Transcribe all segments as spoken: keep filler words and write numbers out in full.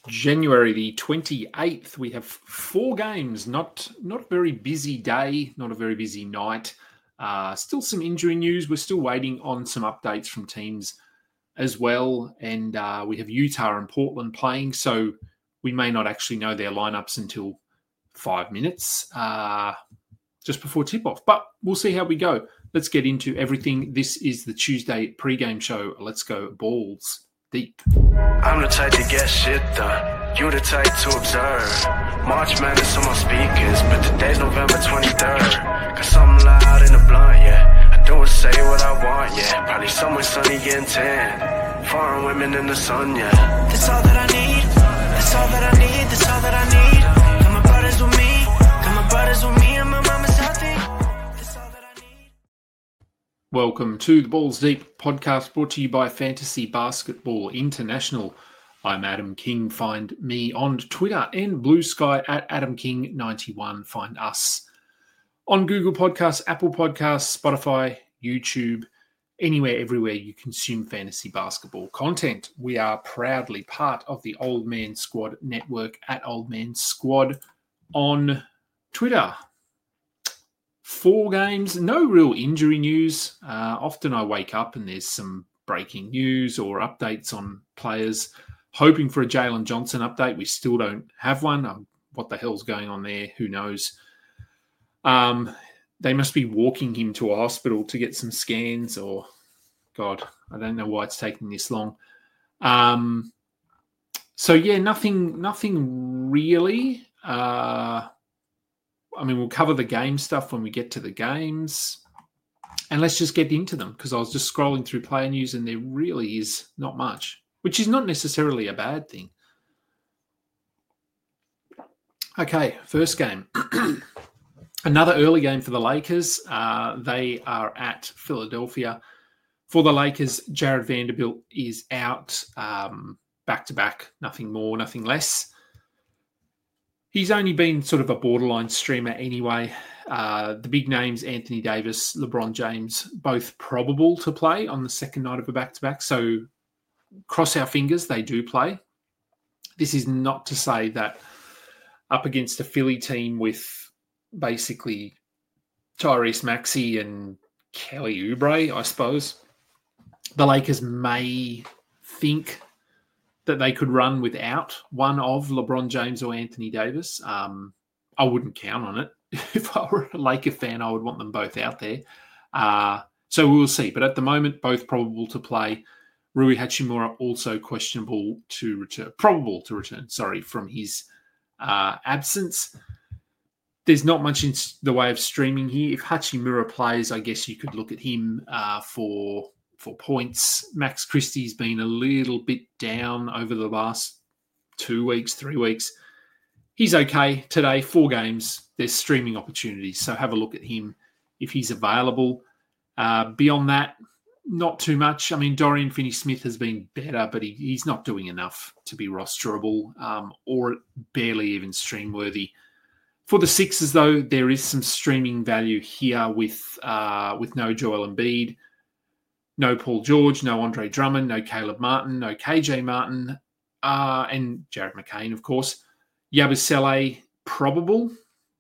January the twenty-eighth. We have four games, not not a very busy day, not a very busy night. Uh, still some injury news. We're still waiting on some updates from teams as well. And uh, we have Utah and Portland playing, so we may not actually know their lineups until five minutes uh, just before tip-off. But we'll see how we go. Let's get into everything. This is the Tuesday pregame show. Let's go balls deep. I'm the type to get shit done. You the type to observe. March Madness on my speakers, but today's November twenty-third. Got something loud in the blunt, yeah. I don't say what I want, yeah. Probably somewhere sunny getting tan. Foreign women in the sun, yeah. That's all that I need. That's all that I need. That's all that I need. Got my brothers with me. Got my brothers with me, and my mama's healthy. That's all that I need. Welcome to the Balls Deep podcast, brought to you by Fantasy Basketball International. I'm Adam King. Find me on Twitter and Blue Sky at Adam King ninety-one. Find us on Google Podcasts, Apple Podcasts, Spotify, YouTube, anywhere, everywhere you consume fantasy basketball content. We are proudly part of the Old Man Squad network at Old Man Squad on Twitter. Four games, no real injury news. Uh, often I wake up and there's some breaking news or updates on players. Hoping for a Jalen Johnson update. We still don't have one. Um, what the hell's going on there? Who knows? Um, they must be walking him to a hospital to get some scans or, God, I don't know why it's taking this long. Um, so, yeah, nothing, nothing really. Uh, I mean, we'll cover the game stuff when we get to the games. And let's just get into them, because I was just scrolling through player news and there really is not much, which is not necessarily a bad thing. Okay, first game. Another early game for the Lakers. Uh, they are at Philadelphia. For the Lakers, Jared Vanderbilt is out um, back-to-back, nothing more, nothing less. He's only been sort of a borderline streamer anyway. Uh, the big names, Anthony Davis, LeBron James, both probable to play on the second night of a back-to-back. So cross our fingers, they do play. This is not to say that up against a Philly team with basically Tyrese Maxey and Kelly Oubre, I suppose, the Lakers may think that they could run without one of LeBron James or Anthony Davis. Um, I wouldn't count on it. If I were a Laker fan, I would want them both out there. Uh, so we'll see. But at the moment, both probable to play. Rui Hachimura also questionable to return, probable to return, sorry, from his uh, absence. There's not much in the way of streaming here. If Hachimura plays, I guess you could look at him uh, for for points. Max Christie's been a little bit down over the last two weeks, three weeks. He's okay today, four games. There's streaming opportunities, so have a look at him if he's available. Uh, beyond that, not too much. I mean, Dorian Finney-Smith has been better, but he, he's not doing enough to be rosterable um, or barely even stream-worthy. For the Sixers, though, there is some streaming value here with uh, with no Joel Embiid, no Paul George, no Andre Drummond, no Caleb Martin, no K J Martin, uh, and Jared McCain, of course. Yabusele, probable.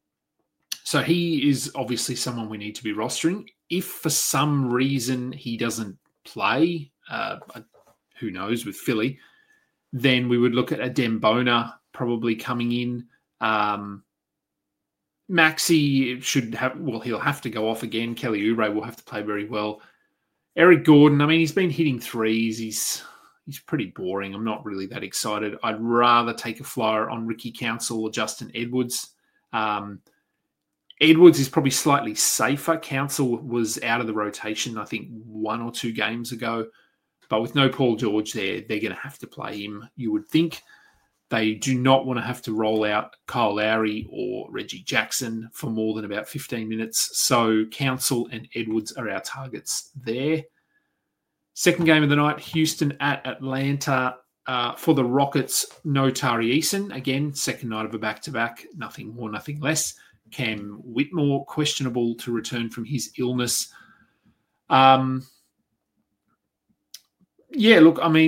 So he is obviously someone we need to be rostering. If for some reason he doesn't play, uh, who knows, with Philly, then we would look at Adem Bona probably coming in. Um, Maxey should have, well, he'll have to go off again. Kelly Oubre will have to play very well. Eric Gordon, I mean, he's been hitting threes. He's he's pretty boring. I'm not really that excited. I'd rather take a flyer on Ricky Council or Justin Edwards. Um, Edwards is probably slightly safer. Council was out of the rotation, I think, one or two games ago. But with no Paul George there, they're going to have to play him, you would think. They do not want to have to roll out Kyle Lowry or Reggie Jackson for more than about fifteen minutes. So Council and Edwards are our targets there. Second game of the night, Houston at Atlanta. Uh, for the Rockets, no Tari Eason. Again, second night of a back-to-back. Nothing more, nothing less. Cam Whitmore, questionable to return from his illness. Um, yeah, look, I mean,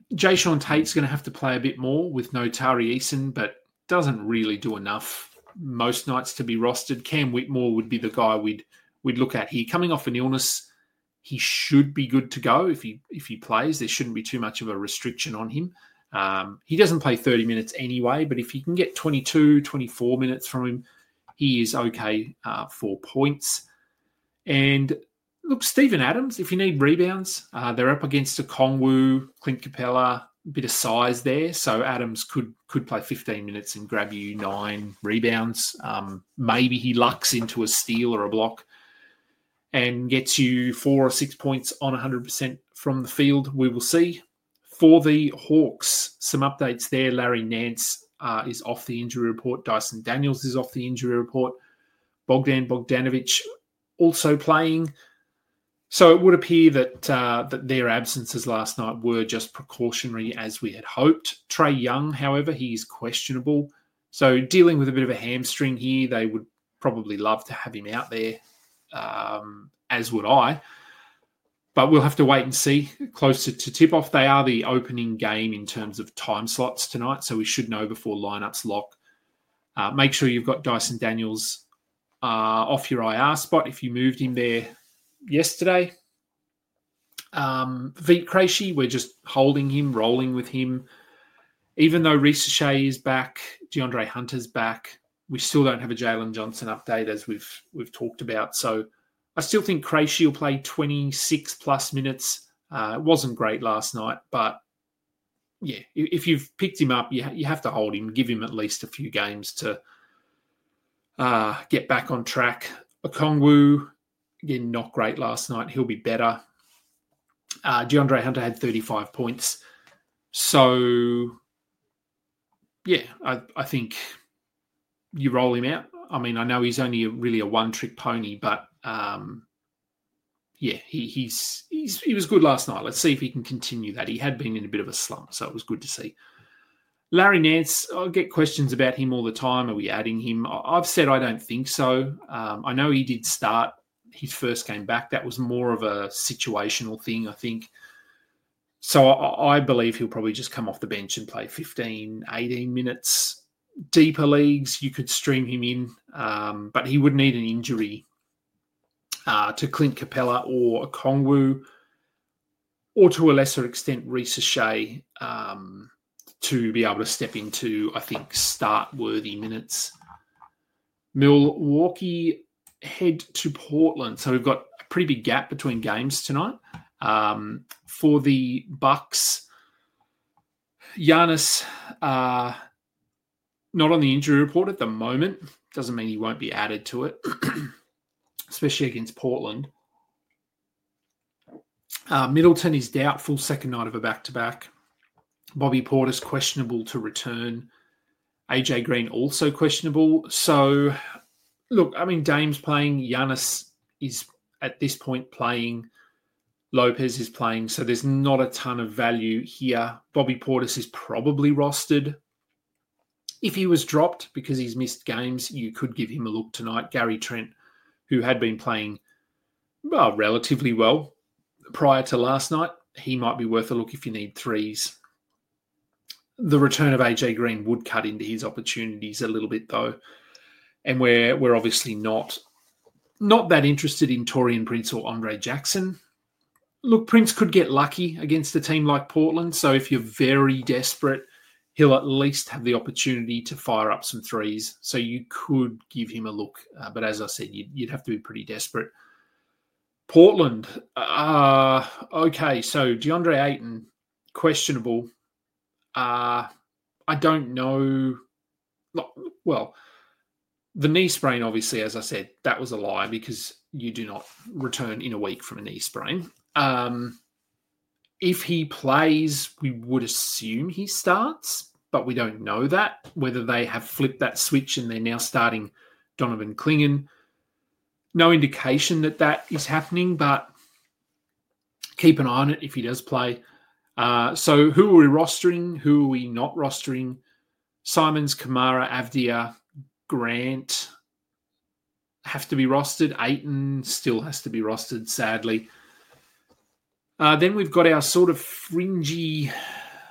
Jay Sean Tate's going to have to play a bit more with no Tari Eason, but doesn't really do enough most nights to be rostered. Cam Whitmore would be the guy we'd we'd look at here. Coming off an illness, he should be good to go if he if he plays. There shouldn't be too much of a restriction on him. Um, he doesn't play thirty minutes anyway, but if you can get twenty-two, twenty-four minutes from him, he is okay uh, for points. And look, Steven Adams, if you need rebounds, uh, they're up against a Kongwu, Clint Capella, a bit of size there. So Adams could could play fifteen minutes and grab you nine rebounds. Um, maybe he lucks into a steal or a block and gets you four or six points on one hundred percent from the field. We will see. For the Hawks, some updates there. Larry Nance uh, is off the injury report. Dyson Daniels is off the injury report. Bogdan Bogdanovic also playing. So it would appear that uh, that their absences last night were just precautionary, as we had hoped. Trey Young, however, he is questionable. So dealing with a bit of a hamstring here, they would probably love to have him out there, um, as would I. But we'll have to wait and see. Closer to tip-off, they are the opening game in terms of time slots tonight, so we should know before lineups lock. Uh, make sure you've got Dyson Daniels uh, off your I R spot if you moved him there yesterday. Um, Vit Krejci, we're just holding him, rolling with him. Even though Reece Shea is back, DeAndre Hunter's back, we still don't have a Jalen Johnson update, as we've we've talked about. So I still think Krejci will play twenty-six plus minutes. Uh, it wasn't great last night, but yeah, if you've picked him up, you, ha- you have to hold him, give him at least a few games to uh, get back on track. Okongwu, again, not great last night. He'll be better. Uh, DeAndre Hunter had thirty-five points. So, yeah, I, I think you roll him out. I mean, I know he's only a, really a one-trick pony, but um, yeah, he he's, he's he was good last night. Let's see if he can continue that. He had been in a bit of a slump, so it was good to see. Larry Nance, I get questions about him all the time. Are we adding him? I've said I don't think so. Um, I know he did start his first game back. That was more of a situational thing, I think. So I, I believe he'll probably just come off the bench and play fifteen, eighteen minutes. Deeper leagues, you could stream him in, um, but he would need an injury uh, to Clint Capella or Okongwu, or to a lesser extent, Reece Shea, um, to be able to step into, I think, start-worthy minutes. Milwaukee head to Portland. So we've got a pretty big gap between games tonight. Um, for the Bucks, Giannis, uh, not on the injury report at the moment. Doesn't mean he won't be added to it, especially against Portland. Uh, Middleton is doubtful, second night of a back-to-back. Bobby Portis questionable to return. A J Green also questionable. So, look, I mean, Dame's playing. Giannis is, at this point, playing. Lopez is playing. So there's not a ton of value here. Bobby Portis is probably rostered. If he was dropped because he's missed games, you could give him a look tonight. Gary Trent, who had been playing well, relatively well prior to last night, he might be worth a look if you need threes. The return of A J Green would cut into his opportunities a little bit, though. And we're, we're obviously not, not that interested in Taurean Prince or Andre Jackson. Look, Prince could get lucky against a team like Portland, so if you're very desperate, he'll at least have the opportunity to fire up some threes. So you could give him a look. Uh, but as I said, you'd, you'd have to be pretty desperate. Portland. Uh, okay, so DeAndre Ayton, questionable. Uh, I don't know. Well, the knee sprain, obviously, as I said, that was a lie because you do not return in a week from a knee sprain. Um If he plays, we would assume he starts, but we don't know that, whether they have flipped that switch and they're now starting Donovan Clingan. No indication that that is happening, but keep an eye on it if he does play. Uh, so who are we rostering? Who are we not rostering? Simons, Kamara, Avdia, Grant have to be rostered. Ayton still has to be rostered, sadly. Uh, then we've got our sort of fringy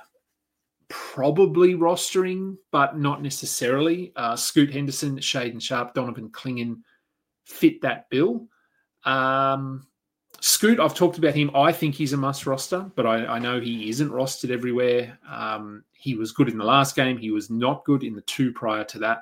probably rostering, but not necessarily. Uh, Scoot Henderson, Shaden Sharp, Donovan Clingan fit that bill. Um, Scoot, I've talked about him. I think he's a must roster, but I, I know he isn't rostered everywhere. Um, he was good in the last game. He was not good in the two prior to that.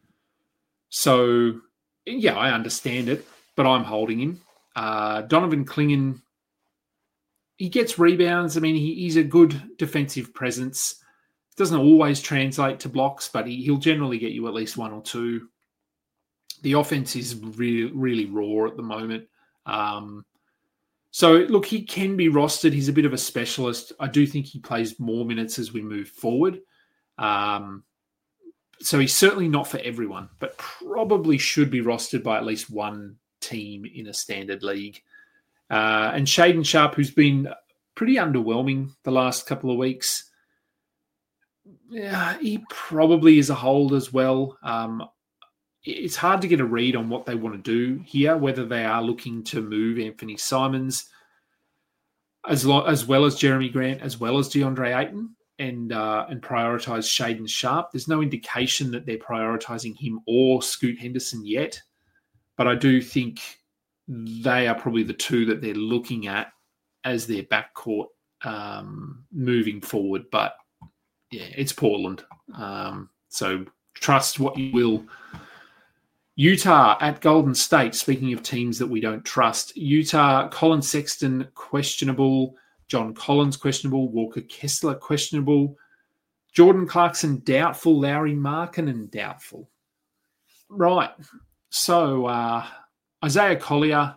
So, yeah, I understand it, but I'm holding him. Uh, Donovan Clingan, he gets rebounds. I mean, he, he's a good defensive presence. Doesn't always translate to blocks, but he, he'll generally get you at least one or two. The offense is really, really raw at the moment. Um, so, look, he can be rostered. He's a bit of a specialist. I do think he plays more minutes as we move forward. Um, so he's certainly not for everyone, but probably should be rostered by at least one team in a standard league. Uh, and Shaden Sharp, who's been pretty underwhelming the last couple of weeks, yeah, he probably is a hold as well. Um, it's hard to get a read on what they want to do here, whether they are looking to move Anthony Simons as, lo- as well as Jeremy Grant, as well as DeAndre Ayton, and uh, and prioritize Shaden Sharp. There's no indication that they're prioritizing him or Scoot Henderson yet, but I do think they are probably the two that they're looking at as their backcourt um, moving forward. But yeah, it's Portland. Um, so trust what you will. Utah at Golden State. Speaking of teams that we don't trust, Utah, Colin Sexton, questionable. John Collins, questionable. Walker Kessler, questionable. Jordan Clarkson, doubtful. Lauri Markkanen, doubtful. Right. So uh, Isaiah Collier,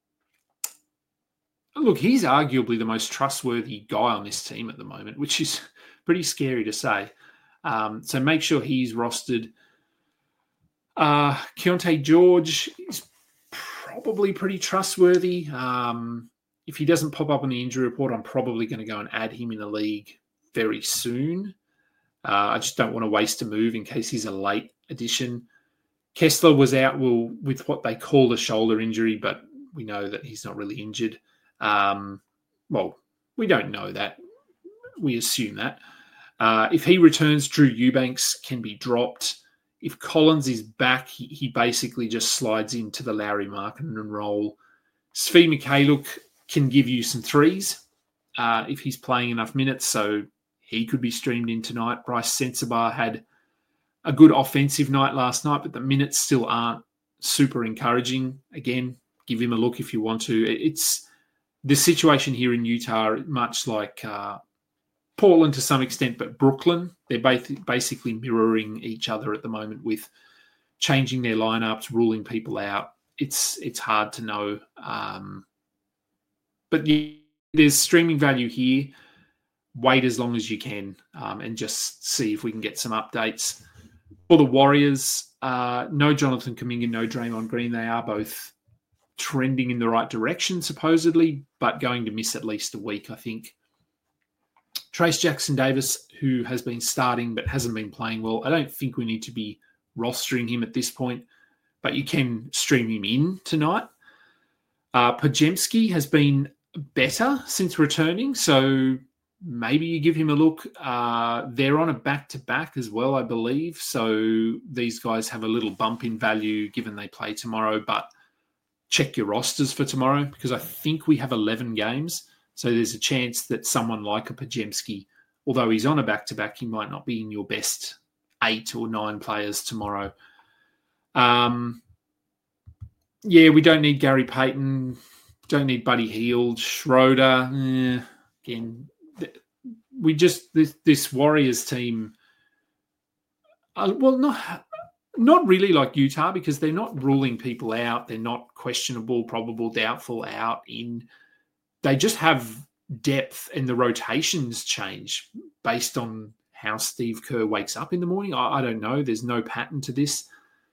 look, he's arguably the most trustworthy guy on this team at the moment, which is pretty scary to say. Um, so make sure he's rostered. Uh, Keontae George is probably pretty trustworthy. Um, if he doesn't pop up on the injury report, I'm probably going to go and add him in the league very soon. Uh, I just don't want to waste a move in case he's a late addition. Kessler was out well, with what they call a shoulder injury, but we know that he's not really injured. Um, well, we don't know that. We assume that. Uh, if he returns, Drew Eubanks can be dropped. If Collins is back, he, he basically just slides into the Lauri Markkanen role. Svi Mikhailuk can give you some threes uh, if he's playing enough minutes, so he could be streamed in tonight. Bryce Sensabaugh had a good offensive night last night, but the minutes still aren't super encouraging. Again, give him a look if you want to. It's the situation here in Utah, much like uh, Portland to some extent, but Brooklyn, they're both basically mirroring each other at the moment with changing their lineups, ruling people out. It's it's hard to know. Um, but yeah, there's streaming value here. Wait as long as you can um, and just see if we can get some updates. For the Warriors, uh, no Jonathan Kuminga, no Draymond Green. They are both trending in the right direction, supposedly, but going to miss at least a week, I think. Trace Jackson-Davis, who has been starting but hasn't been playing well, I don't think we need to be rostering him at this point, but you can stream him in tonight. Uh, Podziemski has been better since returning, so maybe you give him a look. Uh, they're on a back-to-back as well, I believe, so these guys have a little bump in value given they play tomorrow, but check your rosters for tomorrow because I think we have eleven games. So there's a chance that someone like a Podziemski, although he's on a back-to-back, he might not be in your best eight or nine players tomorrow. Um, yeah, we don't need Gary Payton. Don't need Buddy Hield. Schroeder. Eh, again, we just, this, this Warriors team, uh, well, not, not really like Utah because they're not ruling people out. They're not questionable, probable, doubtful, out, in. They just have depth and the rotations change based on how Steve Kerr wakes up in the morning. I, I don't know. There's no pattern to this.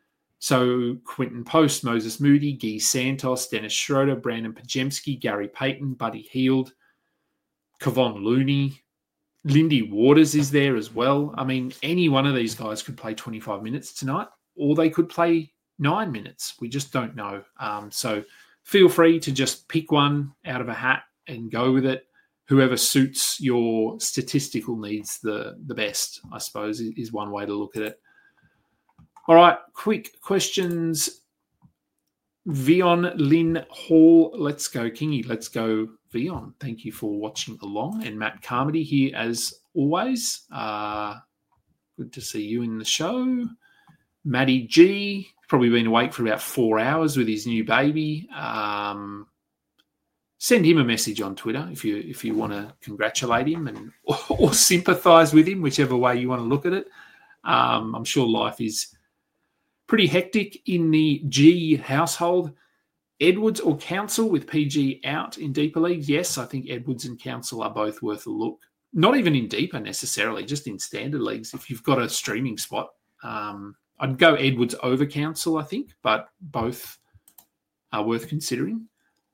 So Quentin Post, Moses Moody, Guy Santos, Dennis Schroeder, Brandon Podziemski, Gary Payton, Buddy Hield, Kevon Looney, Lindy Waters is there as well. I mean, any one of these guys could play twenty-five minutes tonight or they could play nine minutes. We just don't know. Um, so feel free to just pick one out of a hat and go with it. whoever suits your statistical needs the, the best, I suppose, is one way to look at it. All right, quick questions. Vion Lynn Hall, let's go Kingy, let's go Vion. Thank you for watching along. And Matt Carmody here as always. Uh, good to see you in the show. Maddie G, probably been awake for about four hours with his new baby. Um, send him a message on Twitter if you if you want to congratulate him and or, or sympathise with him, whichever way you want to look at it. Um, I'm sure life is pretty hectic in the G household. Edwards or Council with P G out in deeper leagues? Yes, I think Edwards and Council are both worth a look. Not even in deeper necessarily, just in standard leagues. If you've got a streaming spot, um, I'd go Edwards over Council, I think, but both are worth considering.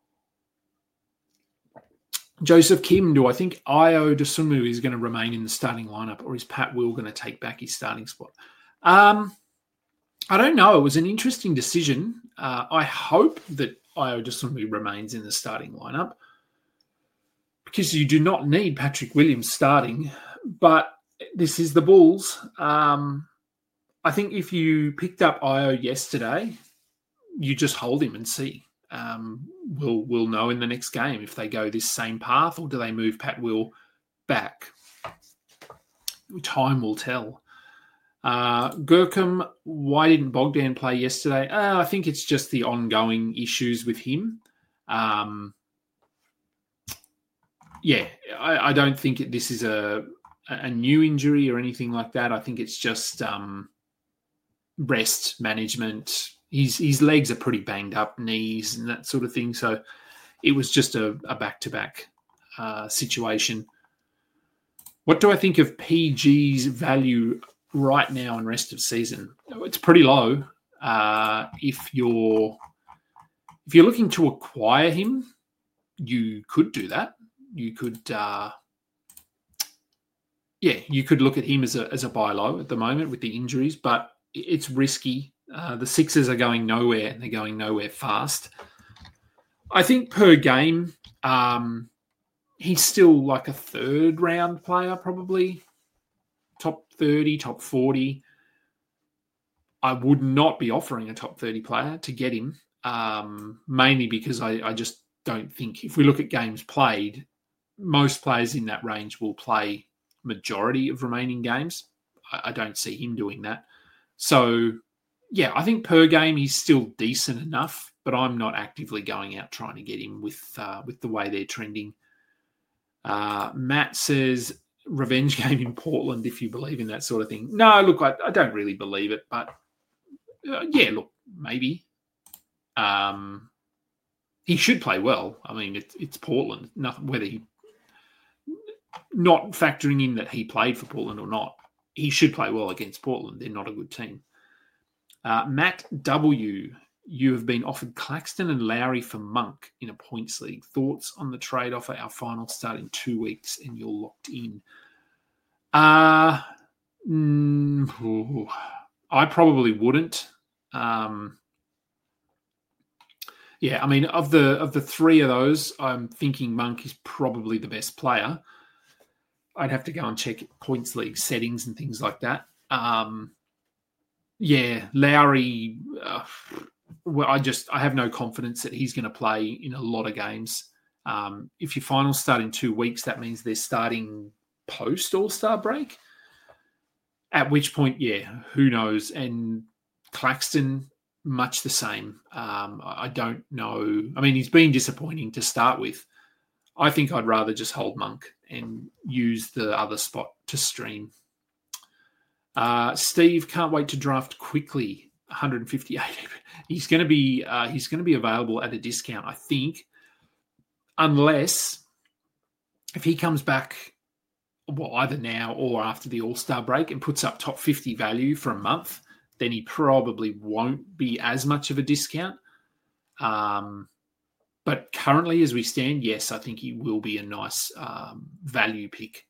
Joseph Kim, do I think Io Dosunmu is going to remain in the starting lineup, or is Pat Will going to take back his starting spot? Um, I don't know. It was an interesting decision. Uh, I hope that Io Dosunmu remains in the starting lineup because you do not need Patrick Williams starting, but this is the Bulls. Um, I think if you picked up Io yesterday, you just hold him and see. Um, we'll, we'll know in the next game if they go this same path or do they move Pat Will back. Time will tell. Uh, Gurkham, why didn't Bogdan play yesterday? Uh, I think it's just the ongoing issues with him. Um, yeah, I, I don't think it, this is a, a new injury or anything like that. I think it's just um, rest management. His, his legs are pretty banged up, knees and that sort of thing. So it was just a, a back-to-back uh, situation. What do I think of P G's value right now and rest of season? It's pretty low. Uh, if you're if you're looking to acquire him, you could do that. You could, uh, yeah, you could look at him as a as a buy low at the moment with the injuries, but it's risky. Uh, the Sixers are going nowhere, and they're going nowhere fast. I think per game, um, he's still like a third round player, probably. Top thirty, top forty. I would not be offering a top thirty player to get him, um, mainly because I, I just don't think, if we look at games played, most players in that range will play majority of remaining games. I, I don't see him doing that. So, yeah, I think per game he's still decent enough, but I'm not actively going out trying to get him with uh, with the way they're trending. Uh, Matt says, revenge game in Portland, if you believe in that sort of thing. No, look, I, I don't really believe it, but uh, yeah, look, maybe. Um, he should play well. I mean, it, it's Portland. Nothing, whether he, not factoring in that he played for Portland or not, he should play well against Portland. They're not a good team. Uh, Matt W., you have been offered Claxton and Lowry for Monk in a points league. Thoughts on the trade offer? Our final start in two weeks and you're locked in. Uh, mm, I probably wouldn't. Um, yeah, I mean, of the of the three of those, I'm thinking Monk is probably the best player. I'd have to go and check points league settings and things like that. Um, yeah, Lowry... Uh, Well, I just I have no confidence that he's going to play in a lot of games. Um, if your finals start in two weeks, that means they're starting post All-Star break. At which point, yeah, who knows? And Claxton, much the same. Um, I don't know. I mean, he's been disappointing to start with. I think I'd rather just hold Monk and use the other spot to stream. Uh, Steve, can't wait to draft quickly. one hundred fifty-eight. He's going to be uh, he's going to be available at a discount, I think, unless if he comes back, well, either now or after the All-Star break and puts up top fifty value for a month, then he probably won't be as much of a discount. Um, but currently, as we stand, yes, I think he will be a nice um, value pick.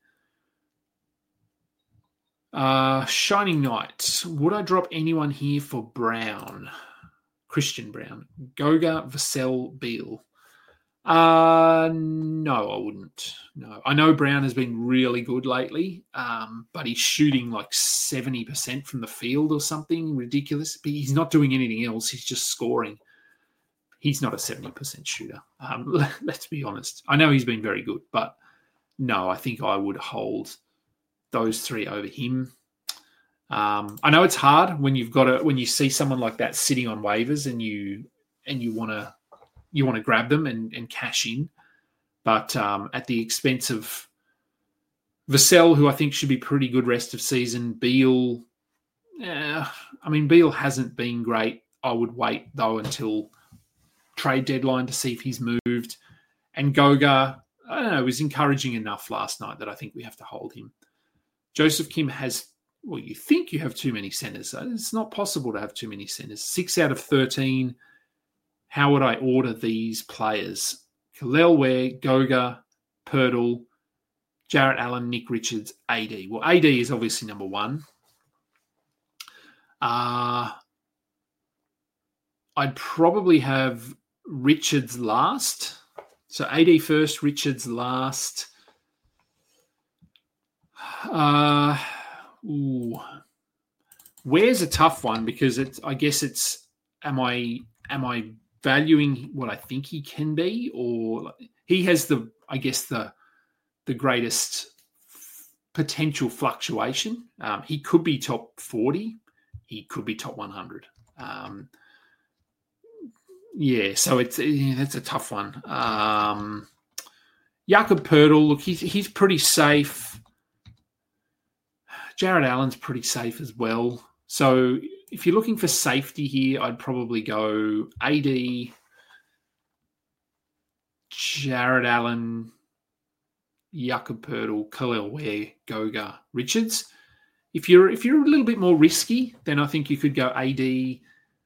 Uh, Shining Knight. Would I drop anyone here for Brown? Christian Brown. Goga, Vassell, Beal. Uh, no, I wouldn't. No, I know Brown has been really good lately, um, but he's shooting like seventy percent from the field or something ridiculous. But he's not doing anything else. He's just scoring. He's not a seventy percent shooter. Um, let's be honest. I know he's been very good, but no, I think I would hold those three over him. Um, I know it's hard when you've got a, when you see someone like that sitting on waivers and you and you want to you want to grab them and, and cash in, but um, at the expense of Vassell, who I think should be pretty good rest of season. Beal, eh, I mean Beal hasn't been great. I would wait though until trade deadline to see if he's moved. And Goga, I don't know, was encouraging enough last night that I think we have to hold him. Joseph Kim has, well, you think you have too many centres. It's not possible to have too many centres. Six out of thirteen. How would I order these players? Kel'el Ware, Goga, Pirtle, Jarrett Allen, Nick Richards, A D. Well, A D is obviously number one. Uh, I'd probably have Richards last. So A D first, Richards last. Uh, ooh. Where's a tough one because it's. I guess it's. Am I? Am I valuing what I think he can be, or he has the? I guess the the greatest potential fluctuation. Um, he could be top forty. He could be top one hundred. Um, yeah, so it's yeah, that's a tough one. Um, Jakob Pirtle, look, he's he's pretty safe. Jarrett Allen's pretty safe as well. So if you're looking for safety here, I'd probably go A D, Jarrett Allen, Jakob Pirtle, Kel'el Ware, Goga, Richards. If you're if you're a little bit more risky, then I think you could go A D,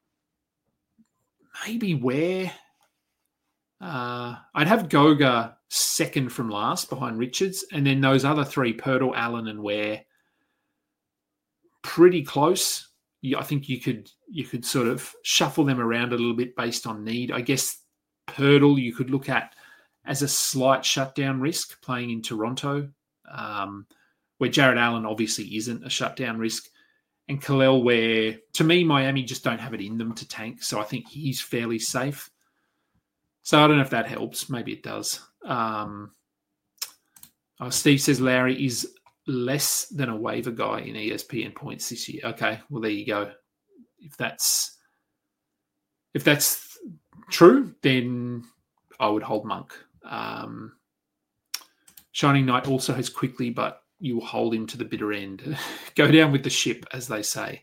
maybe Ware. Uh, I'd have Goga second from last behind Richards, and then those other three, Pirtle, Allen, and Ware, pretty close. I think you could you could sort of shuffle them around a little bit based on need. I guess Pirtle you could look at as a slight shutdown risk playing in Toronto, um, where Jarrett Allen obviously isn't a shutdown risk. And Kel'el, where to me, Miami just don't have it in them to tank. So I think he's fairly safe. So I don't know if that helps. Maybe it does. Um, oh, Steve says Lowry is less than a waiver guy in E S P N points this year. Okay, well, there you go. If that's if that's true, then I would hold Monk. Um, Shining Knight also has quickly, but you will hold him to the bitter end. Go down with the ship, as they say.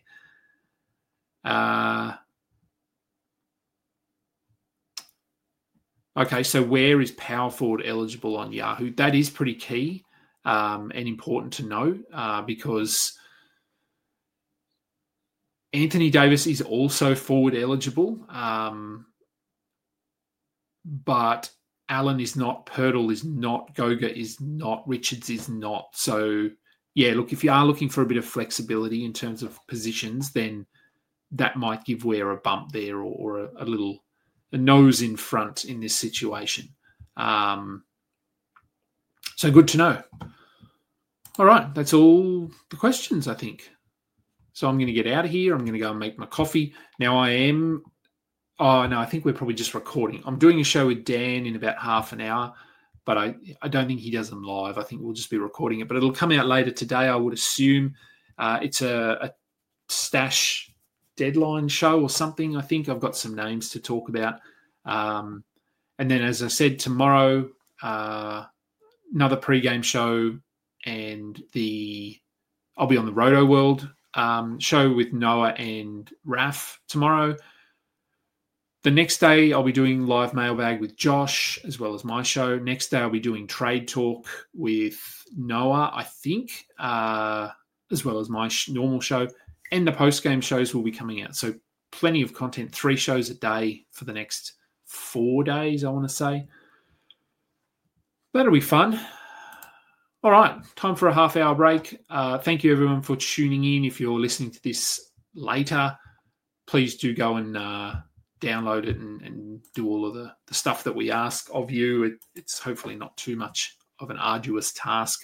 Uh, okay, so where is power forward eligible on Yahoo? That is pretty key. Um, and important to know uh, because Anthony Davis is also forward eligible, um, but Allen is not, Pirtle is not, Goga is not, Richards is not. So, yeah, look, if you are looking for a bit of flexibility in terms of positions, then that might give Ware a bump there or, or a, a little a nose in front in this situation. Um, so good to know. All right, that's all the questions, I think. So I'm going to get out of here. I'm going to go and make my coffee. Now I am... Oh, no, I think we're probably just recording. I'm doing a show with Dan in about half an hour, but I, I don't think he does them live. I think we'll just be recording it. But it'll come out later today, I would assume. Uh, it's a, a stash deadline show or something. I think I've got some names to talk about. Um, and then, as I said, tomorrow, uh, another pre-game show, and the I'll be on the Roto World um, show with Noah and Raf tomorrow. The next day, I'll be doing live mailbag with Josh, as well as my show. Next day, I'll be doing trade talk with Noah, I think, uh, as well as my sh- normal show. And the post-game shows will be coming out. So plenty of content, three shows a day for the next four days, I want to say. That'll be fun. All right, time for a half-hour break. Uh, thank you, everyone, for tuning in. If you're listening to this later, please do go and uh, download it and, and do all of the, the stuff that we ask of you. It, it's hopefully not too much of an arduous task.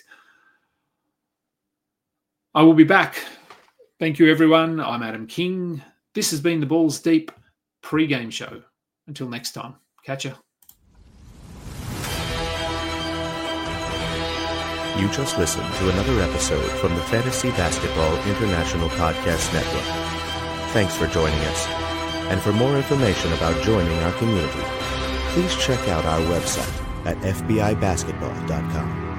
I will be back. Thank you, everyone. I'm Adam King. This has been the Balls Deep pre-game show. Until next time, catch ya. You just listened to another episode from the Fantasy Basketball International Podcast Network. Thanks for joining us. And for more information about joining our community, please check out our website at f b i basketball dot com.